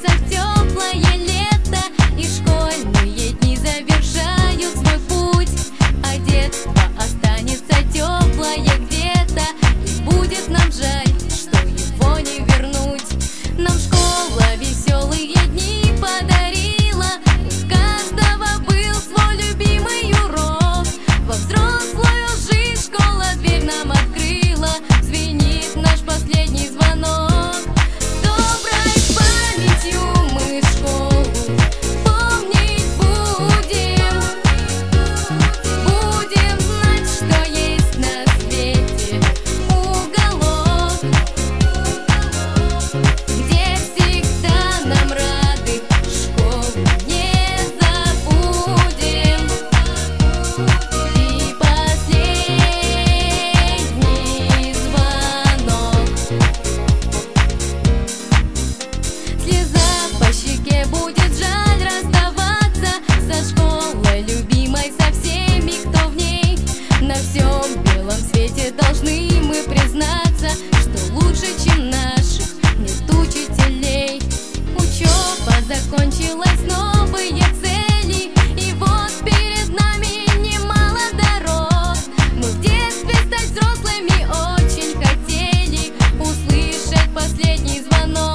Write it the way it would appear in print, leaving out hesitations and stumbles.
останется теплое лето, и школьные дни завершают свой путь, а детство останется теплое где-то, и будет нам жаль, что его не вернуть. Нам школа веселые дни подарила, у каждого был свой любимый урок. Во взрослую жизнь школа дверь нам открыла, звенит наш последний звонок. С доброй памятью мы школу помнить будем, будем знать, что есть на свете уголок, где всегда нам рады, школу не забудем. И последний звонок. Слеза по щеке, будет жаль расставаться со школой любимой, со всеми, кто в ней. На всем белом свете должны мы признаться, что лучше, чем наших, нет учителей. Учеба закончилась, новые цели, и вот перед нами немало дорог. Мы в детстве стать взрослыми очень хотели, услышать последний звонок.